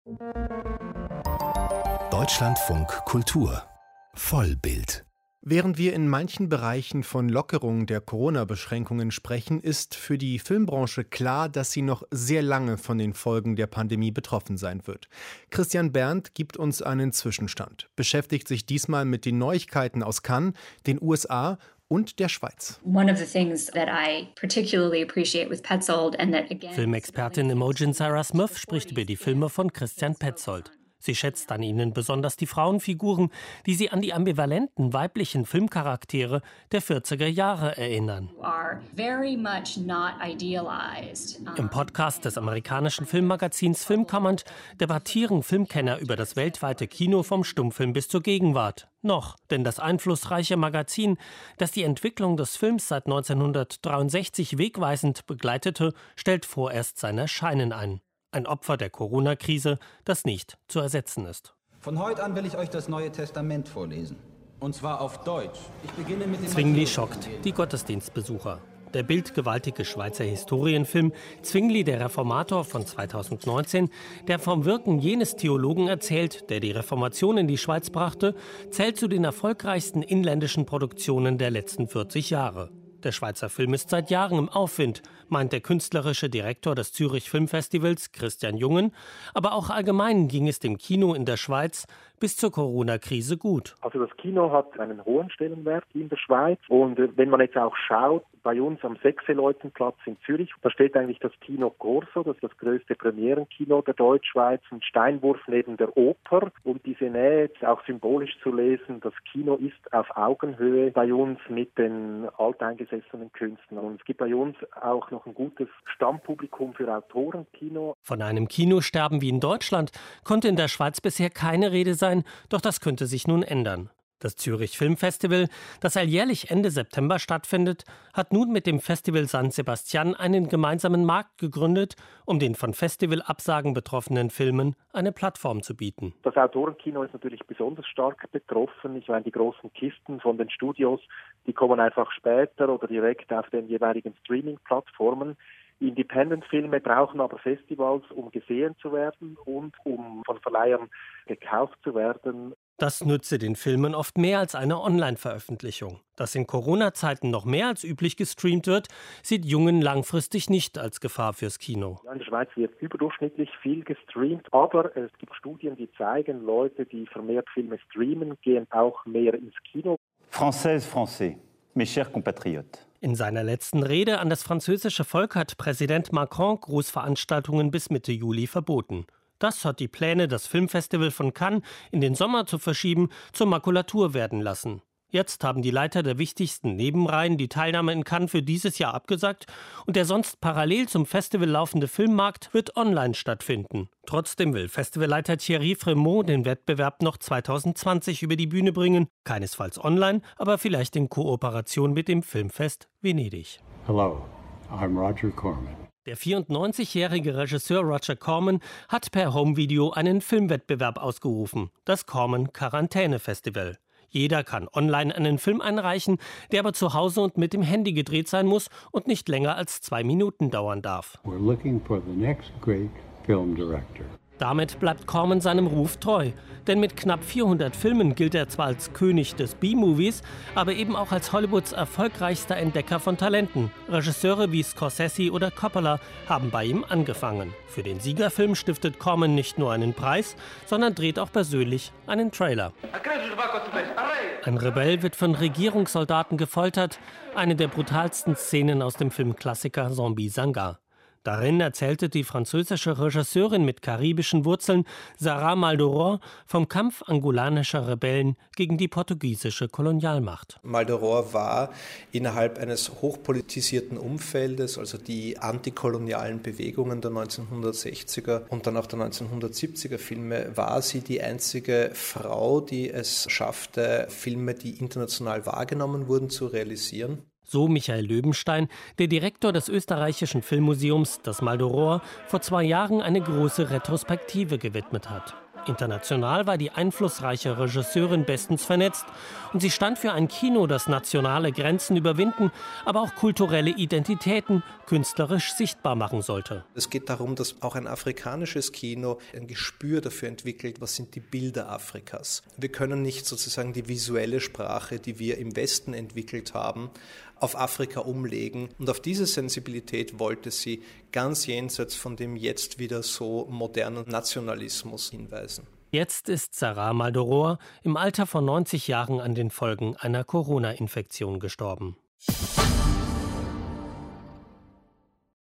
Deutschlandfunk Kultur Vollbild. Während wir in manchen Bereichen von Lockerung der Corona-Beschränkungen sprechen, ist für die Filmbranche klar, dass sie noch sehr lange von den Folgen der Pandemie betroffen sein wird. Christian Berndt gibt uns einen Zwischenstand, beschäftigt sich diesmal mit den Neuigkeiten aus Cannes, den USA und der Schweiz. Filmexpertin Imogen Sarah Smith spricht über die Filme von Christian Petzold. Sie schätzt an ihnen besonders die Frauenfiguren, die sie an die ambivalenten weiblichen Filmcharaktere der 40er Jahre erinnern. Im Podcast des amerikanischen Filmmagazins Film Comment debattieren Filmkenner über das weltweite Kino vom Stummfilm bis zur Gegenwart. Noch, denn das einflussreiche Magazin, das die Entwicklung des Films seit 1963 wegweisend begleitete, stellt vorerst sein Erscheinen ein. Ein Opfer der Corona-Krise, das nicht zu ersetzen ist. Von heute an will ich euch das Neue Testament vorlesen. Und zwar auf Deutsch. Ich beginne mit dem Zwingli schockt die Gottesdienstbesucher. Der bildgewaltige Schweizer Historienfilm Zwingli, der Reformator von 2019, der vom Wirken jenes Theologen erzählt, der die Reformation in die Schweiz brachte, zählt zu den erfolgreichsten inländischen Produktionen der letzten 40 Jahre. Der Schweizer Film ist seit Jahren im Aufwind, meint der künstlerische Direktor des Zürich Filmfestivals, Christian Jungen. Aber auch allgemein ging es dem Kino in der Schweiz bis zur Corona-Krise gut. Also das Kino hat einen hohen Stellenwert in der Schweiz. Und wenn man jetzt auch schaut, bei uns am Sechseleutenplatz in Zürich, da steht eigentlich das Kino Corso, das ist das größte Premierenkino der Deutschschweiz, ein Steinwurf neben der Oper. Und diese Nähe ist auch symbolisch zu lesen, das Kino ist auf Augenhöhe bei uns mit den alteingesessenen Künstlern. Und es gibt bei uns auch noch ein gutes Stammpublikum für Autorenkino. Von einem Kinosterben wie in Deutschland konnte in der Schweiz bisher keine Rede sein, doch das könnte sich nun ändern. Das Zürich Filmfestival, das alljährlich Ende September stattfindet, hat nun mit dem Festival San Sebastian einen gemeinsamen Markt gegründet, um den von Festivalabsagen betroffenen Filmen eine Plattform zu bieten. Das Autorenkino ist natürlich besonders stark betroffen. Ich meine, die großen Kisten von den Studios, die kommen einfach später oder direkt auf den jeweiligen Streaming-Plattformen. Independent-Filme brauchen aber Festivals, um gesehen zu werden und um von Verleihern gekauft zu werden. Das nütze den Filmen oft mehr als eine Online-Veröffentlichung. Dass in Corona-Zeiten noch mehr als üblich gestreamt wird, sieht Jungen langfristig nicht als Gefahr fürs Kino. In der Schweiz wird überdurchschnittlich viel gestreamt, aber es gibt Studien, die zeigen, Leute, die vermehrt Filme streamen, gehen auch mehr ins Kino. Français, mes chers compatriotes. In seiner letzten Rede an das französische Volk hat Präsident Macron Großveranstaltungen bis Mitte Juli verboten. Das hat die Pläne, das Filmfestival von Cannes in den Sommer zu verschieben, zur Makulatur werden lassen. Jetzt haben die Leiter der wichtigsten Nebenreihen die Teilnahme in Cannes für dieses Jahr abgesagt und der sonst parallel zum Festival laufende Filmmarkt wird online stattfinden. Trotzdem will Festivalleiter Thierry Frémaux den Wettbewerb noch 2020 über die Bühne bringen, keinesfalls online, aber vielleicht in Kooperation mit dem Filmfest Venedig. Hello, I'm Roger Corman. Der 94-jährige Regisseur Roger Corman hat per Homevideo einen Filmwettbewerb ausgerufen, das Corman Quarantäne Festival. Jeder kann online einen Film einreichen, der aber zu Hause und mit dem Handy gedreht sein muss und nicht länger als 2 Minuten dauern darf. We're looking for the next great film director. Damit bleibt Corman seinem Ruf treu. Denn mit knapp 400 Filmen gilt er zwar als König des B-Movies, aber eben auch als Hollywoods erfolgreichster Entdecker von Talenten. Regisseure wie Scorsese oder Coppola haben bei ihm angefangen. Für den Siegerfilm stiftet Corman nicht nur einen Preis, sondern dreht auch persönlich einen Trailer. Ein Rebell wird von Regierungssoldaten gefoltert. Eine der brutalsten Szenen aus dem Filmklassiker Zombie Sanga. Darin erzählte die französische Regisseurin mit karibischen Wurzeln Sarah Maldoror vom Kampf angolanischer Rebellen gegen die portugiesische Kolonialmacht. Maldoror war innerhalb eines hochpolitisierten Umfeldes, also die antikolonialen Bewegungen der 1960er und dann auch der 1970er Filme, war sie die einzige Frau, die es schaffte, Filme, die international wahrgenommen wurden, zu realisieren. So Michael Löwenstein, der Direktor des österreichischen Filmmuseums, das Maldoror, vor 2 Jahren eine große Retrospektive gewidmet hat. International war die einflussreiche Regisseurin bestens vernetzt und sie stand für ein Kino, das nationale Grenzen überwinden, aber auch kulturelle Identitäten künstlerisch sichtbar machen sollte. Es geht darum, dass auch ein afrikanisches Kino ein Gespür dafür entwickelt, was sind die Bilder Afrikas. Wir können nicht sozusagen die visuelle Sprache, die wir im Westen entwickelt haben, auf Afrika umlegen. Und auf diese Sensibilität wollte sie ganz jenseits von dem jetzt wieder so modernen Nationalismus hinweisen. Jetzt ist Sarah Maldoror im Alter von 90 Jahren an den Folgen einer Corona-Infektion gestorben.